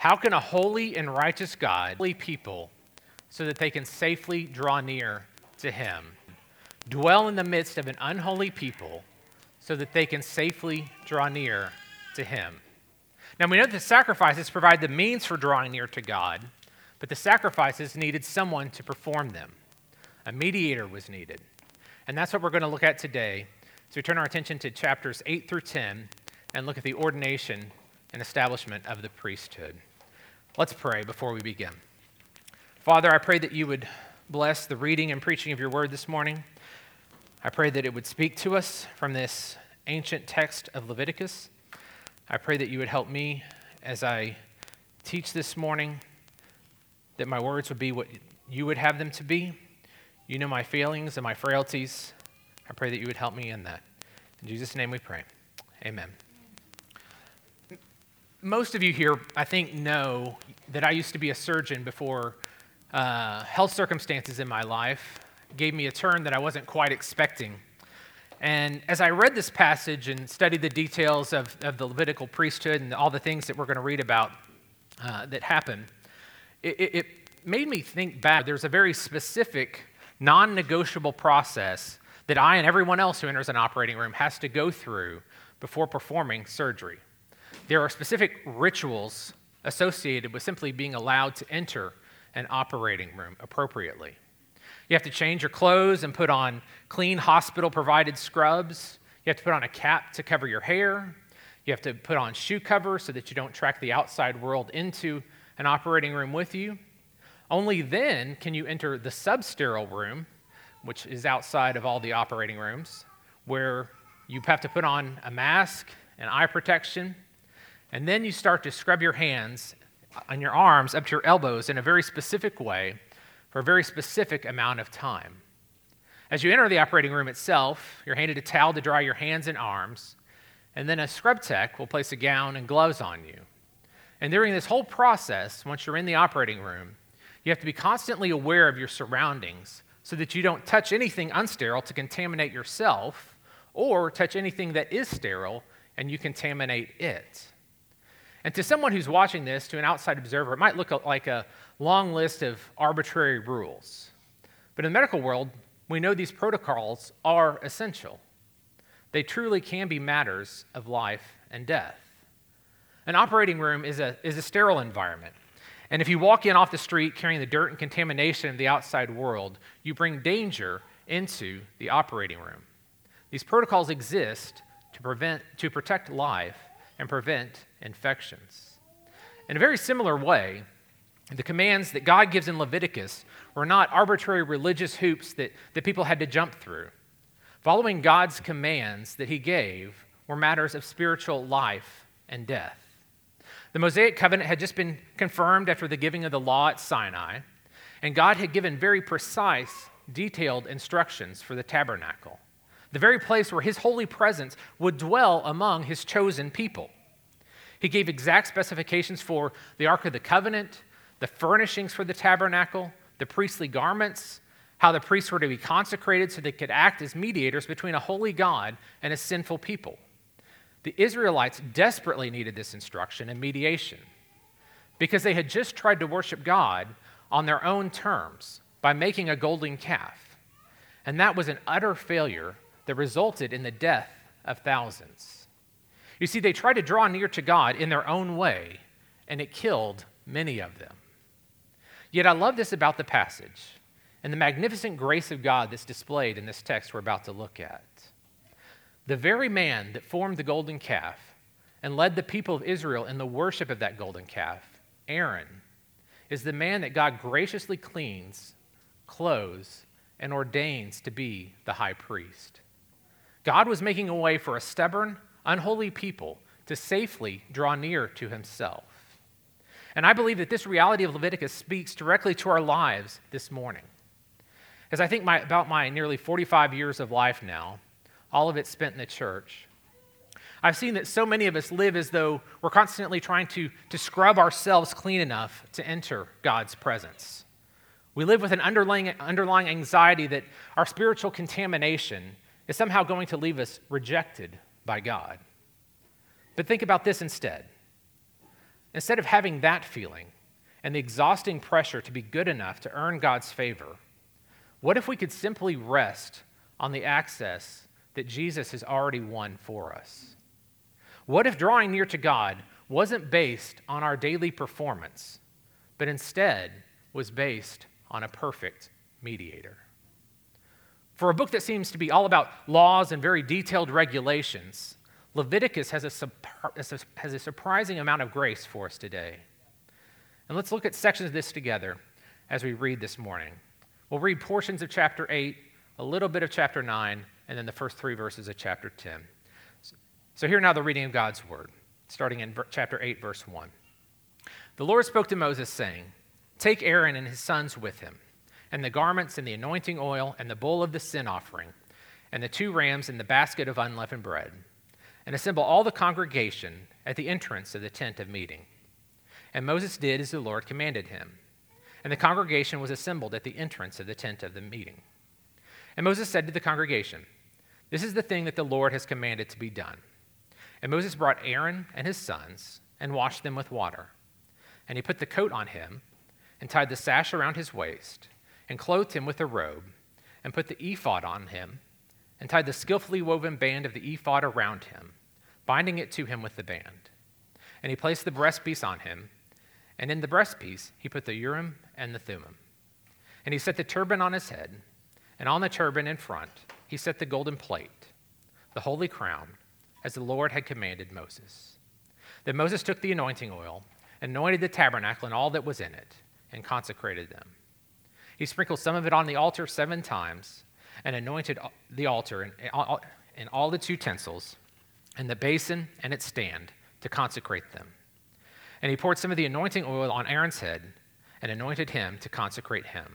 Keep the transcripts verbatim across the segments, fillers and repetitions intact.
How can a holy and righteous God holy people so that they can safely draw near to him? Dwell in the midst of an unholy people so that they can safely draw near to him. Now we know that sacrifices provide the means for drawing near to God, but the sacrifices needed someone to perform them. A mediator was needed. And that's what we're going to look at today. So we turn our attention to chapters eight through ten and look at the ordination and establishment of the priesthood. Let's pray before we begin. Father, I pray that you would bless the reading and preaching of your word this morning. I pray that it would speak to us from this ancient text of Leviticus. I pray that you would help me as I teach this morning, that my words would be what you would have them to be. You know my failings and my frailties. I pray that you would help me in that. In Jesus' name we pray. Amen. Most of you here, I think, know that I used to be a surgeon before uh, health circumstances in my life gave me a turn that I wasn't quite expecting. And as I read this passage and studied the details of, of the Levitical priesthood and all the things that we're going to read about uh, that happened, it, it made me think back. There's a very specific, non-negotiable process that I and everyone else who enters an operating room has to go through before performing surgery. There are specific rituals associated with simply being allowed to enter an operating room appropriately. You have to change your clothes and put on clean hospital-provided scrubs. You have to put on a cap to cover your hair. You have to put on shoe covers so that you don't track the outside world into an operating room with you. Only then can you enter the substerile room, which is outside of all the operating rooms, where you have to put on a mask and eye protection, and then you start to scrub your hands and your arms up to your elbows in a very specific way for a very specific amount of time. As you enter the operating room itself, you're handed a towel to dry your hands and arms, and then a scrub tech will place a gown and gloves on you. And during this whole process, once you're in the operating room, you have to be constantly aware of your surroundings so that you don't touch anything unsterile to contaminate yourself or touch anything that is sterile and you contaminate it. And to someone who's watching this, to an outside observer, it might look like a long list of arbitrary rules. But in the medical world, we know these protocols are essential. They truly can be matters of life and death. An operating room is a, is a sterile environment. And if you walk in off the street carrying the dirt and contamination of the outside world, you bring danger into the operating room. These protocols exist to prevent, to protect life and prevent infections. In a very similar way, the commands that God gives in Leviticus were not arbitrary religious hoops that, that people had to jump through. Following God's commands that he gave were matters of spiritual life and death. The Mosaic covenant had just been confirmed after the giving of the law at Sinai, and God had given very precise, detailed instructions for the tabernacle, the very place where his holy presence would dwell among his chosen people. He gave exact specifications for the Ark of the Covenant, the furnishings for the tabernacle, the priestly garments, how the priests were to be consecrated so they could act as mediators between a holy God and a sinful people. The Israelites desperately needed this instruction and mediation because they had just tried to worship God on their own terms by making a golden calf. And that was an utter failure that resulted in the death of thousands. You see, they tried to draw near to God in their own way, and it killed many of them. Yet I love this about the passage and the magnificent grace of God that's displayed in this text we're about to look at. The very man that formed the golden calf and led the people of Israel in the worship of that golden calf, Aaron, is the man that God graciously cleans, clothes, and ordains to be the high priest. God was making a way for a stubborn, unholy people to safely draw near to himself. And I believe that this reality of Leviticus speaks directly to our lives this morning. As I think my, about my nearly forty-five years of life now, all of it spent in the church, I've seen that so many of us live as though we're constantly trying to, to scrub ourselves clean enough to enter God's presence. We live with an underlying, underlying anxiety that our spiritual contamination is somehow going to leave us rejected by God. But think about this instead. Instead of having that feeling and the exhausting pressure to be good enough to earn God's favor, what if we could simply rest on the access that Jesus has already won for us? What if drawing near to God wasn't based on our daily performance, but instead was based on a perfect mediator? For a book that seems to be all about laws and very detailed regulations, Leviticus has a, has a surprising amount of grace for us today. And let's look at sections of this together as we read this morning. We'll read portions of chapter eight, a little bit of chapter nine, and then the first three verses of chapter ten. So hear now the reading of God's word, starting in chapter eight, verse one. The Lord spoke to Moses, saying, "Take Aaron and his sons with him, and the garments and the anointing oil and the bowl of the sin offering, and the two rams and the basket of unleavened bread, and assemble all the congregation at the entrance of the tent of meeting." And Moses did as the Lord commanded him. And the congregation was assembled at the entrance of the tent of the meeting. And Moses said to the congregation, "This is the thing that the Lord has commanded to be done." And Moses brought Aaron and his sons and washed them with water. And he put the coat on him and tied the sash around his waist and clothed him with a robe and put the ephod on him and tied the skillfully woven band of the ephod around him, binding it to him with the band. And he placed the breastpiece on him, and in the breastpiece he put the Urim and the Thummim. And he set the turban on his head, and on the turban in front he set the golden plate, the holy crown, as the Lord had commanded Moses. Then Moses took the anointing oil, anointed the tabernacle and all that was in it, and consecrated them. He sprinkled some of it on the altar seven times, and anointed the altar and, and all its utensils, and the basin and its stand, to consecrate them. And he poured some of the anointing oil on Aaron's head, and anointed him to consecrate him.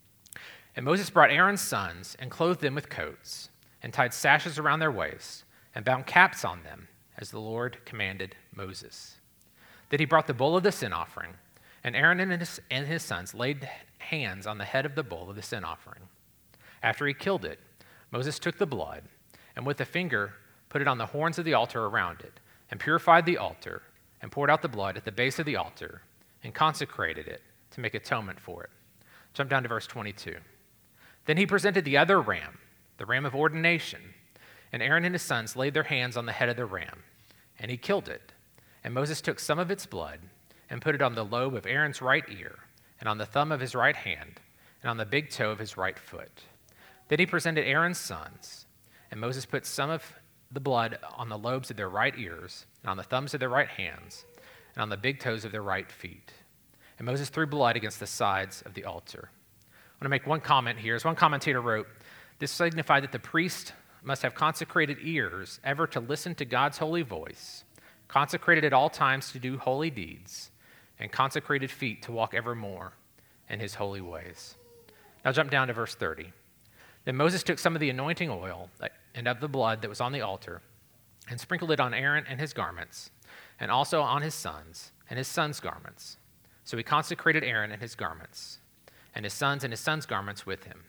And Moses brought Aaron's sons, and clothed them with coats, and tied sashes around their waists, and bound caps on them, as the Lord commanded Moses. Then he brought the bowl of the sin offering, and Aaron and his, and his sons laid hands on the head of the bowl of the sin offering. After he killed it, Moses took the blood, and with a finger put it on the horns of the altar around it, and purified the altar, and poured out the blood at the base of the altar, and consecrated it to make atonement for it. Jump down to verse twenty-two. Then he presented the other ram, the ram of ordination, and Aaron and his sons laid their hands on the head of the ram, and he killed it. And Moses took some of its blood, and put it on the lobe of Aaron's right ear, and on the thumb of his right hand, and on the big toe of his right foot. Then he presented Aaron's sons, and Moses put some of the blood on the lobes of their right ears, and on the thumbs of their right hands, and on the big toes of their right feet. And Moses threw blood against the sides of the altar. I want to make one comment here. As one commentator wrote, this signified that the priest must have consecrated ears ever to listen to God's holy voice, consecrated at all times to do holy deeds, and consecrated feet to walk evermore in his holy ways. Now jump down to verse thirty. Then Moses took some of the anointing oil and of the blood that was on the altar, and sprinkled it on Aaron and his garments, and also on his sons and his sons' garments. So he consecrated Aaron and his garments, and his sons and his sons' garments with him.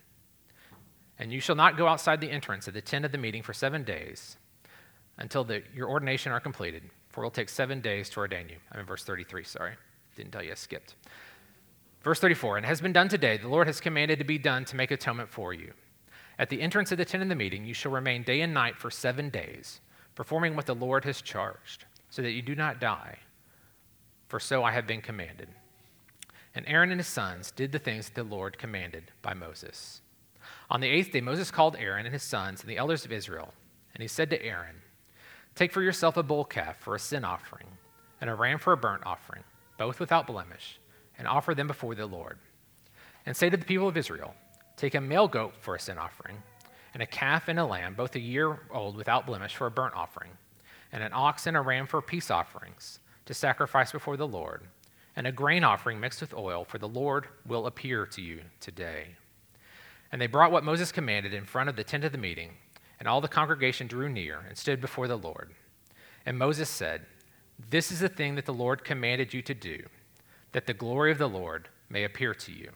And you shall not go outside the entrance of the tent of the meeting for seven days, until the, your ordination are completed, for it will take seven days to ordain you. I'm in verse thirty-three, sorry. Didn't tell you I skipped. Verse thirty-four, and it has been done today. The Lord has commanded to be done to make atonement for you. At the entrance of the tent of the meeting, you shall remain day and night for seven days, performing what the Lord has charged, so that you do not die, for so I have been commanded. And Aaron and his sons did the things that the Lord commanded by Moses. On the eighth day, Moses called Aaron and his sons and the elders of Israel, and he said to Aaron, "Take for yourself a bull calf for a sin offering, and a ram for a burnt offering, both without blemish, and offer them before the Lord. And say to the people of Israel, take a male goat for a sin offering, and a calf and a lamb, both a year old without blemish, for a burnt offering, and an ox and a ram for peace offerings, to sacrifice before the Lord, and a grain offering mixed with oil, for the Lord will appear to you today." And they brought what Moses commanded in front of the tent of the meeting, and all the congregation drew near and stood before the Lord. And Moses said, "This is the thing that the Lord commanded you to do, that the glory of the Lord may appear to you."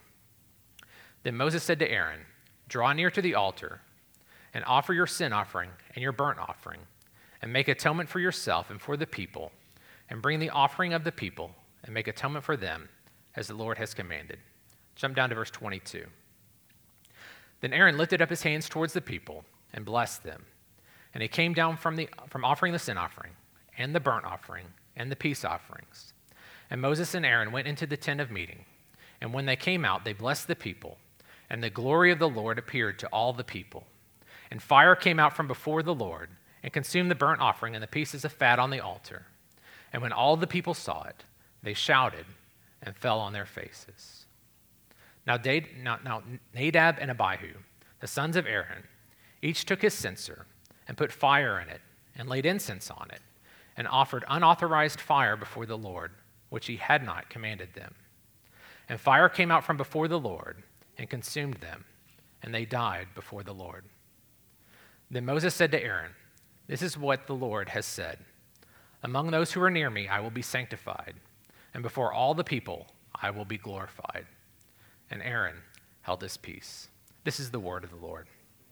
Then Moses said to Aaron, "Draw near to the altar, and offer your sin offering and your burnt offering, and make atonement for yourself and for the people, and bring the offering of the people and make atonement for them as the Lord has commanded. Jump down to verse twenty-two. Then Aaron lifted up his hands towards the people and blessed them. And he came down from, the, from offering the sin offering and the burnt offering and the peace offerings. And Moses and Aaron went into the tent of meeting. And when they came out, they blessed the people. And the glory of the Lord appeared to all the people. And fire came out from before the Lord and consumed the burnt offering and the pieces of fat on the altar. And when all the people saw it, they shouted and fell on their faces. Now, now Nadab and Abihu, the sons of Aaron, each took his censer and put fire in it and laid incense on it and offered unauthorized fire before the Lord, which he had not commanded them. And fire came out from before the Lord and consumed them, and they died before the Lord. Then Moses said to Aaron, "This is what the Lord has said. Among those who are near me I will be sanctified, and before all the people I will be glorified." And Aaron held his peace. This is the word of the Lord.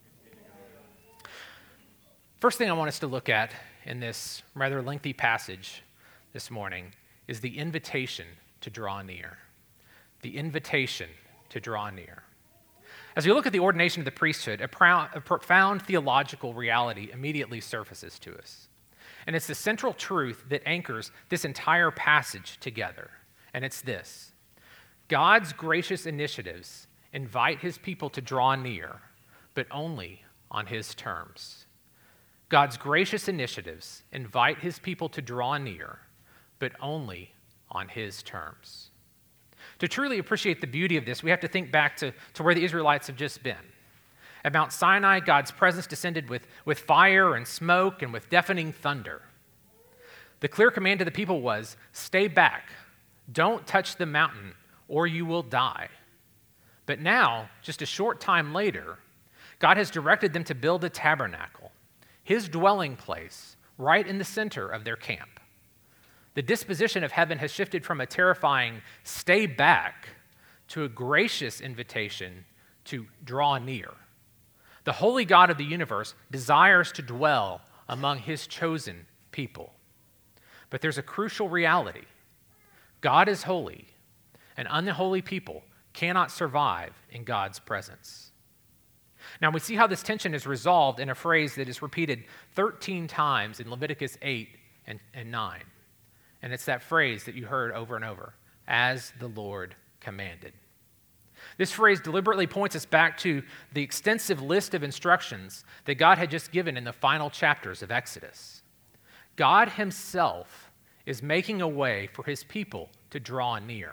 First thing I want us to look at in this rather lengthy passage this morning is the invitation to draw near. The invitation to draw near. As we look at the ordination of the priesthood, a, proud, a profound theological reality immediately surfaces to us. And it's the central truth that anchors this entire passage together. And it's this: God's gracious initiatives invite his people to draw near, but only on his terms. God's gracious initiatives invite his people to draw near, but only on his terms. To truly appreciate the beauty of this, we have to think back to, to where the Israelites have just been. At Mount Sinai, God's presence descended with, with fire and smoke and with deafening thunder. The clear command to the people was, stay back, don't touch the mountain, or you will die. But now, just a short time later, God has directed them to build a tabernacle, his dwelling place, right in the center of their camp. The disposition of heaven has shifted from a terrifying stay back to a gracious invitation to draw near. The holy God of the universe desires to dwell among his chosen people. But there's a crucial reality. God is holy, and unholy people cannot survive in God's presence. Now, we see how this tension is resolved in a phrase that is repeated thirteen times in Leviticus eight and, and nine. And it's that phrase that you heard over and over, as the Lord commanded. This phrase deliberately points us back to the extensive list of instructions that God had just given in the final chapters of Exodus. God himself is making a way for his people to draw near,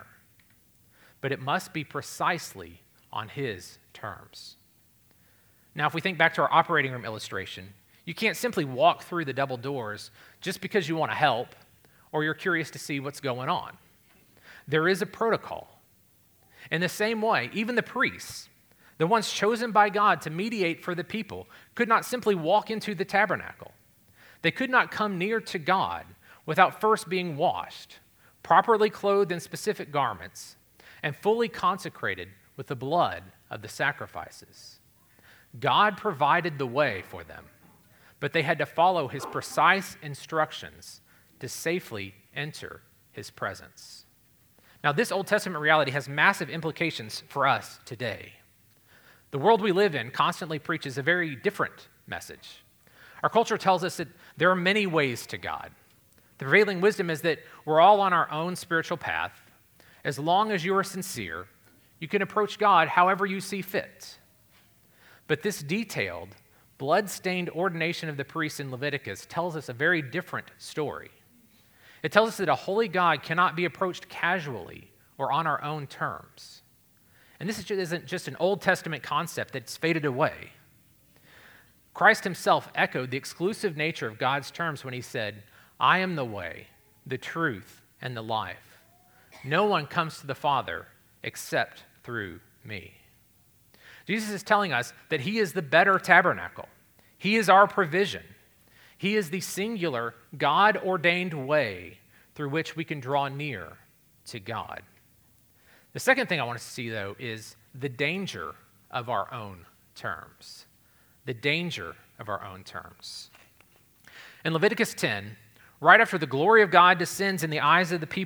but it must be precisely on his terms. Now, if we think back to our operating room illustration, you can't simply walk through the double doors just because you want to help or you're curious to see what's going on. There is a protocol. In the same way, even the priests, the ones chosen by God to mediate for the people, could not simply walk into the tabernacle. They could not come near to God without first being washed, properly clothed in specific garments, and fully consecrated with the blood of the sacrifices. God provided the way for them, but they had to follow his precise instructions to safely enter his presence. Now, this Old Testament reality has massive implications for us today. The world we live in constantly preaches a very different message. Our culture tells us that there are many ways to God. The prevailing wisdom is that we're all on our own spiritual path. As long as you are sincere, you can approach God however you see fit. But this detailed, blood-stained ordination of the priests in Leviticus tells us a very different story. It tells us that a holy God cannot be approached casually or on our own terms. And this isn't just an Old Testament concept that's faded away. Christ himself echoed the exclusive nature of God's terms when he said, "I am the way, the truth, and the life. No one comes to the Father except through me." Jesus is telling us that he is the better tabernacle. He is our provision. He is the singular, God-ordained way through which we can draw near to God. The second thing I want us to see, though, is the danger of our own terms. The danger of our own terms. In Leviticus ten, right after the glory of God descends in the eyes of the people,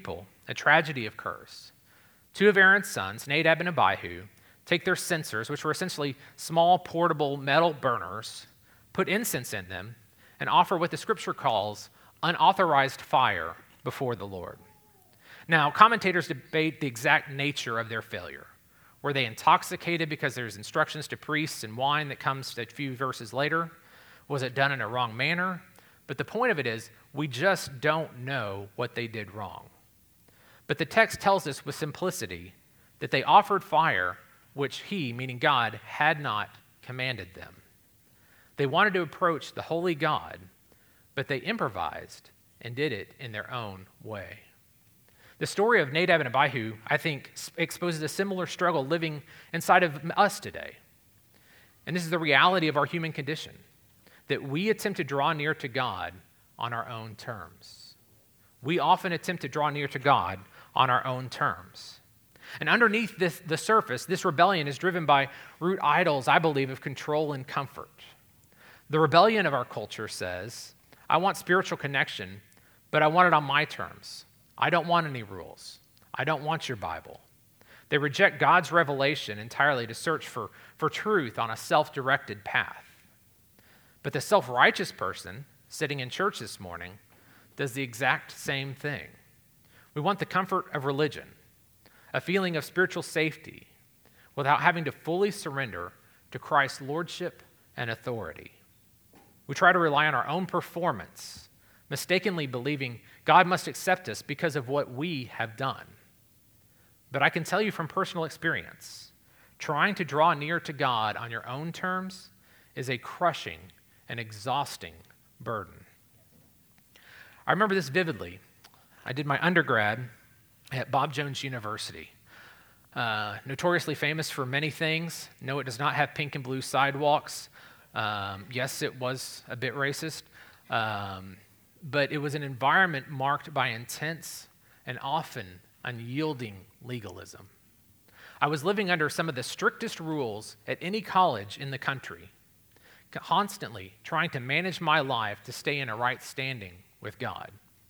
a tragedy occurs. Two of Aaron's sons, Nadab and Abihu, take their censers, which were essentially small portable metal burners, put incense in them, and offer what the scripture calls unauthorized fire before the Lord. Now, commentators debate the exact nature of their failure. Were they intoxicated because there's instructions to priests and wine that comes a few verses later? Was it done in a wrong manner? But the point of it is, we just don't know what they did wrong. But the text tells us with simplicity that they offered fire which he, meaning God, had not commanded them. They wanted to approach the holy God, but they improvised and did it in their own way. The story of Nadab and Abihu, I think, exposes a similar struggle living inside of us today. And this is the reality of our human condition, that we attempt to draw near to God on our own terms. We often attempt to draw near to God on our own terms. And underneath this, the surface, this rebellion is driven by root idols, I believe, of control and comfort. The rebellion of our culture says, I want spiritual connection, but I want it on my terms. I don't want any rules. I don't want your Bible. They reject God's revelation entirely to search for, for truth on a self-directed path. But the self-righteous person sitting in church this morning does the exact same thing. We want the comfort of religion, a feeling of spiritual safety, without having to fully surrender to Christ's lordship and authority. We try to rely on our own performance, mistakenly believing God must accept us because of what we have done. But I can tell you from personal experience, trying to draw near to God on your own terms is a crushing and exhausting burden. I remember this vividly. I did my undergrad at Bob Jones University. Uh, notoriously famous for many things. No, it does not have pink and blue sidewalks. Um, yes, it was a bit racist. Um, but it was an environment marked by intense and often unyielding legalism. I was living under some of the strictest rules at any college in the country, constantly trying to manage my life to stay in a right standing with God.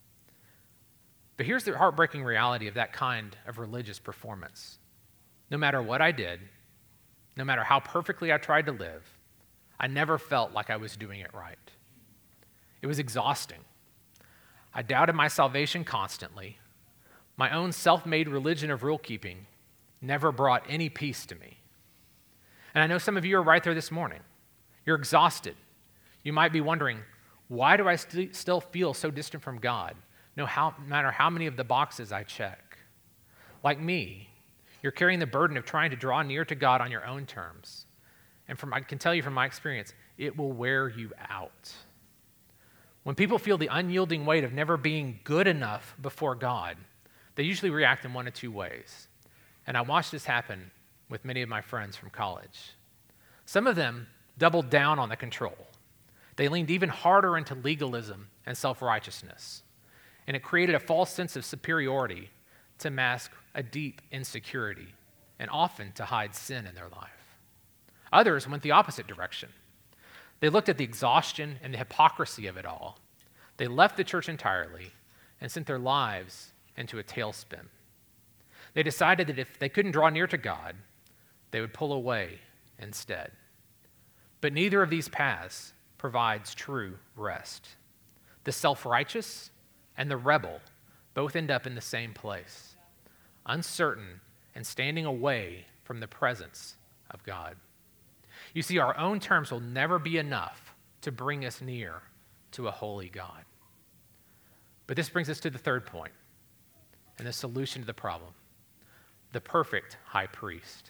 But here's the heartbreaking reality of that kind of religious performance. No matter what I did, no matter how perfectly I tried to live, I never felt like I was doing it right. It was exhausting. I doubted my salvation constantly. My own self-made religion of rule-keeping never brought any peace to me. And I know some of you are right there this morning. You're exhausted. You might be wondering, why do I st- still feel so distant from God? No how, matter how many of the boxes I check. Like me, you're carrying the burden of trying to draw near to God on your own terms. And from I can tell you from my experience, it will wear you out. When people feel the unyielding weight of never being good enough before God, they usually react in one of two ways. And I watched this happen with many of my friends from college. Some of them doubled down on the control. They leaned even harder into legalism and self-righteousness. And it created a false sense of superiority to mask a deep insecurity and often to hide sin in their life. Others went the opposite direction. They looked at the exhaustion and the hypocrisy of it all. They left the church entirely and sent their lives into a tailspin. They decided that if they couldn't draw near to God, they would pull away instead. But neither of these paths provides true rest. The self-righteous and the rebel both end up in the same place, uncertain and standing away from the presence of God. You see, our own terms will never be enough to bring us near to a holy God. But this brings us to the third point and the solution to the problem: the perfect high priest.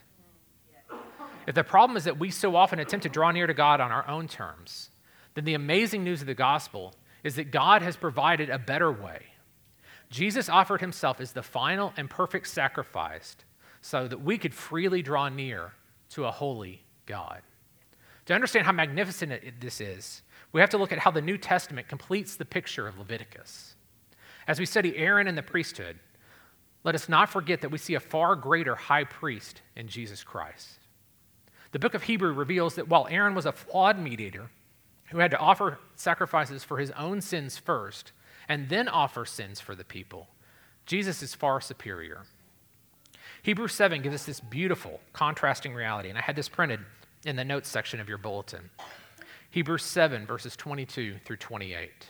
If the problem is that we so often attempt to draw near to God on our own terms, then the amazing news of the gospel is that God has provided a better way. Jesus offered himself as the final and perfect sacrifice so that we could freely draw near to a holy God. To understand how magnificent this is, we have to look at how the New Testament completes the picture of Leviticus. As we study Aaron and the priesthood, let us not forget that we see a far greater high priest in Jesus Christ. The book of Hebrews reveals that while Aaron was a flawed mediator who had to offer sacrifices for his own sins first and then offer sins for the people, Jesus is far superior. Hebrews seven gives us this beautiful contrasting reality, and I had this printed in the notes section of your bulletin. Hebrews seven, verses twenty-two through twenty-eight.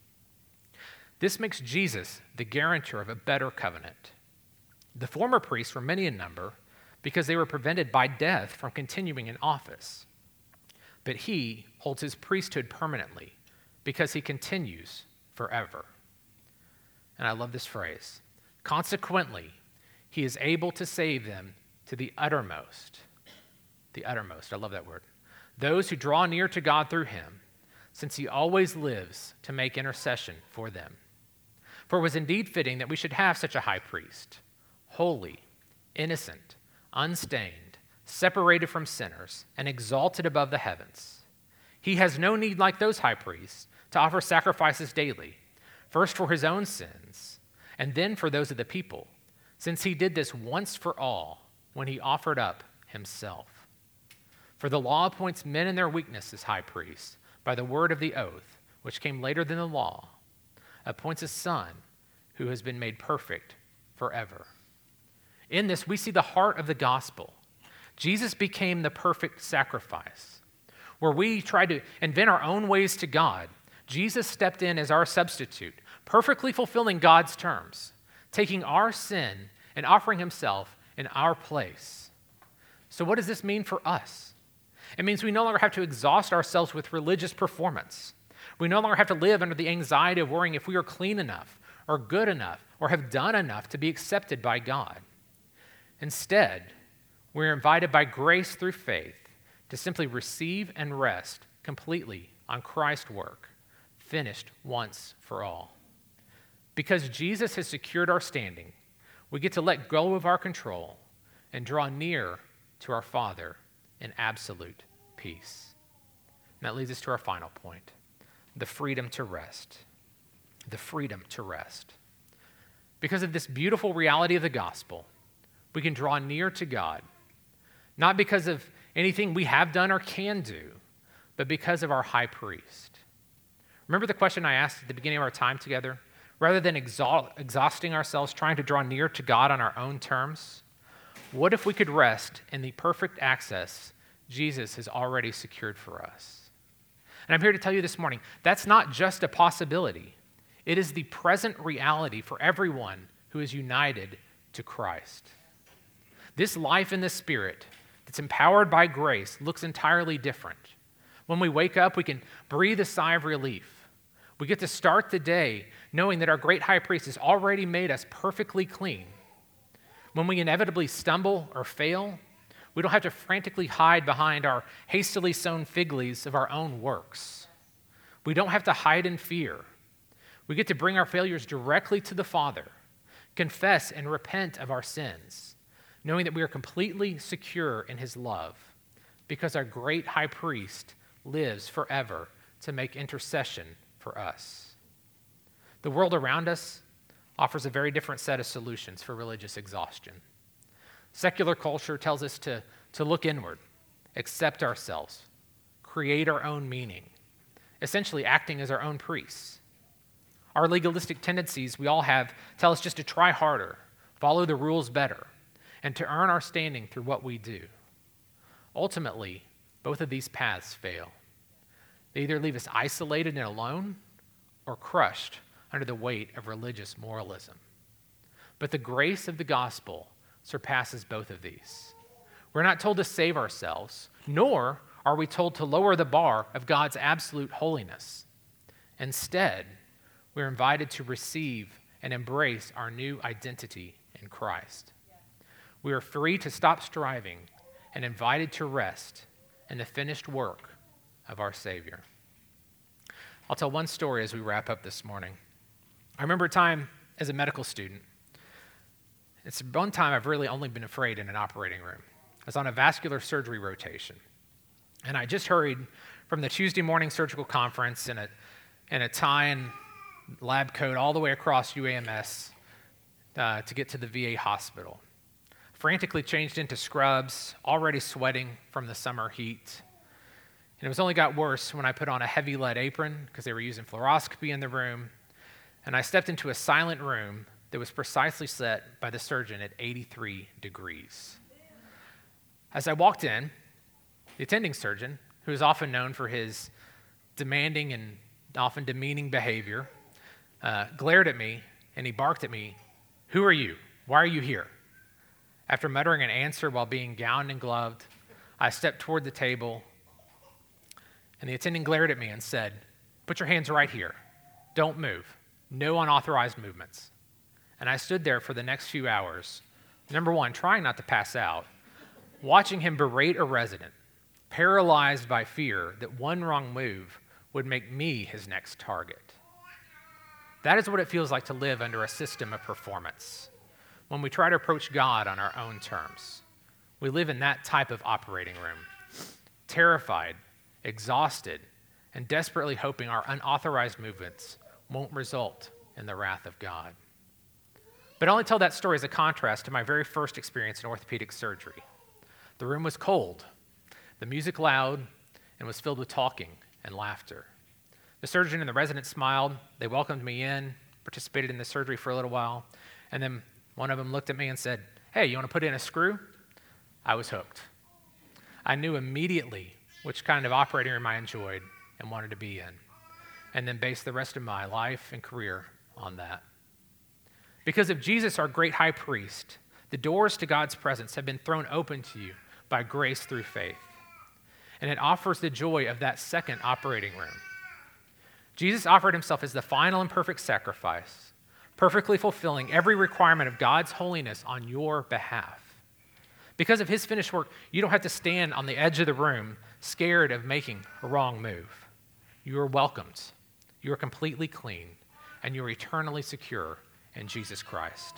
This makes Jesus the guarantor of a better covenant. The former priests were many in number because they were prevented by death from continuing in office. But he holds his priesthood permanently because he continues forever. And I love this phrase. Consequently, he is able to save them to the uttermost. The uttermost, I love that word. Those who draw near to God through him, since he always lives to make intercession for them. For it was indeed fitting that we should have such a high priest, holy, innocent, unstained, separated from sinners, and exalted above the heavens. He has no need, like those high priests, to offer sacrifices daily, first for his own sins, and then for those of the people, since he did this once for all when he offered up himself. For the law appoints men in their weakness as high priests, by the word of the oath, which came later than the law, appoints a son who has been made perfect forever. In this, we see the heart of the gospel. Jesus became the perfect sacrifice. Where we try to invent our own ways to God, Jesus stepped in as our substitute, perfectly fulfilling God's terms, taking our sin and offering himself in our place. So what does this mean for us? It means we no longer have to exhaust ourselves with religious performance. We no longer have to live under the anxiety of worrying if we are clean enough or good enough or have done enough to be accepted by God. Instead, we're invited by grace through faith to simply receive and rest completely on Christ's work, finished once for all. Because Jesus has secured our standing, we get to let go of our control and draw near to our Father in absolute peace. And that leads us to our final point, the freedom to rest. The freedom to rest. Because of this beautiful reality of the gospel, we can draw near to God, not because of anything we have done or can do, but because of our high priest. Remember the question I asked at the beginning of our time together? Rather than exhaust, exhausting ourselves trying to draw near to God on our own terms, what if we could rest in the perfect access Jesus has already secured for us? And I'm here to tell you this morning, that's not just a possibility. It is the present reality for everyone who is united to Christ. This life in the Spirit that's empowered by grace looks entirely different. When we wake up, we can breathe a sigh of relief. We get to start the day knowing that our great high priest has already made us perfectly clean. When we inevitably stumble or fail, we don't have to frantically hide behind our hastily sewn fig leaves of our own works. We don't have to hide in fear. We get to bring our failures directly to the Father, confess and repent of our sins, knowing that we are completely secure in his love because our great high priest lives forever to make intercession for us. The world around us offers a very different set of solutions for religious exhaustion. Secular culture tells us to, to look inward, accept ourselves, create our own meaning, essentially acting as our own priests. Our legalistic tendencies we all have tell us just to try harder, follow the rules better, and to earn our standing through what we do. Ultimately, both of these paths fail. They either leave us isolated and alone or crushed under the weight of religious moralism. But the grace of the gospel surpasses both of these. We're not told to save ourselves, nor are we told to lower the bar of God's absolute holiness. Instead, we're invited to receive and embrace our new identity in Christ. We are free to stop striving and invited to rest in the finished work of our Savior. I'll tell one story as we wrap up this morning. I remember a time as a medical student. It's one time I've really only been afraid in an operating room. I was on a vascular surgery rotation, and I just hurried from the Tuesday morning surgical conference in a, in a tie and lab coat all the way across U A M S uh, to get to the V A hospital. Frantically changed into scrubs, already sweating from the summer heat. And it was only got worse when I put on a heavy lead apron because they were using fluoroscopy in the room. And I stepped into a silent room that was precisely set by the surgeon at eighty-three degrees. As I walked in, the attending surgeon, who is often known for his demanding and often demeaning behavior, uh, glared at me and he barked at me, "Who are you? Why are you here?" After muttering an answer while being gowned and gloved, I stepped toward the table, and the attending glared at me and said, "Put your hands right here. Don't move. No unauthorized movements." And I stood there for the next few hours, number one, trying not to pass out, watching him berate a resident, paralyzed by fear that one wrong move would make me his next target. That is what it feels like to live under a system of performance, when we try to approach God on our own terms. We live in that type of operating room, terrified, exhausted, and desperately hoping our unauthorized movements won't result in the wrath of God. But I only tell that story as a contrast to my very first experience in orthopedic surgery. The room was cold, the music loud, and was filled with talking and laughter. The surgeon and the resident smiled. They welcomed me in, participated in the surgery for a little while, and then one of them looked at me and said, "Hey, you want to put in a screw?" I was hooked. I knew immediately which kind of operating room I enjoyed and wanted to be in, and then based the rest of my life and career on that. Because of Jesus, our great high priest, the doors to God's presence have been thrown open to you by grace through faith, and it offers the joy of that second operating room. Jesus offered himself as the final and perfect sacrifice, perfectly fulfilling every requirement of God's holiness on your behalf. Because of his finished work, you don't have to stand on the edge of the room scared of making a wrong move. You are welcomed, you are completely clean, and you are eternally secure in Jesus Christ.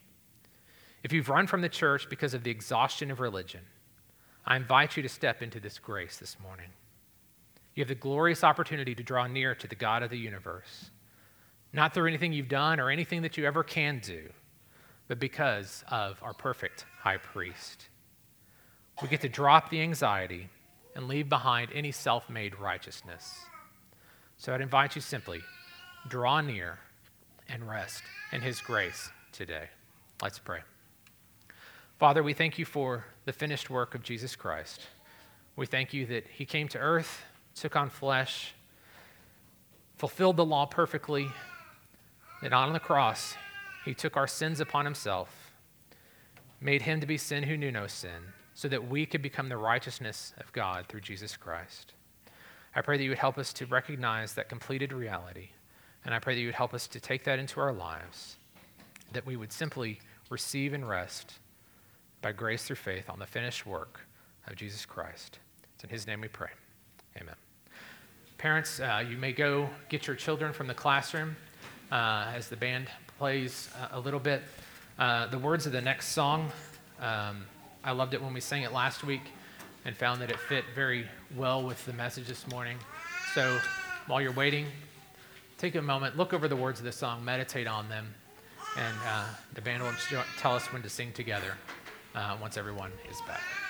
If you've run from the church because of the exhaustion of religion, I invite you to step into this grace this morning. You have the glorious opportunity to draw near to the God of the universe, not through anything you've done or anything that you ever can do, but because of our perfect high priest. We get to drop the anxiety and leave behind any self-made righteousness. So I'd invite you simply, draw near and rest in his grace today. Let's pray. Father, we thank you for the finished work of Jesus Christ. We thank you that he came to earth, took on flesh, fulfilled the law perfectly, that on the cross he took our sins upon himself, made him to be sin who knew no sin, so that we could become the righteousness of God through Jesus Christ. I pray that you would help us to recognize that completed reality, and I pray that you would help us to take that into our lives, that we would simply receive and rest by grace through faith on the finished work of Jesus Christ. It's in his name we pray. Amen. Parents, uh, you may go get your children from the classroom uh, as the band plays uh, a little bit. Uh, the words of the next song, um, I loved it when we sang it last week and found that it fit very well with the message this morning. So while you're waiting, take a moment, look over the words of the song, meditate on them, and uh, the band will tell us when to sing together uh, once everyone is back.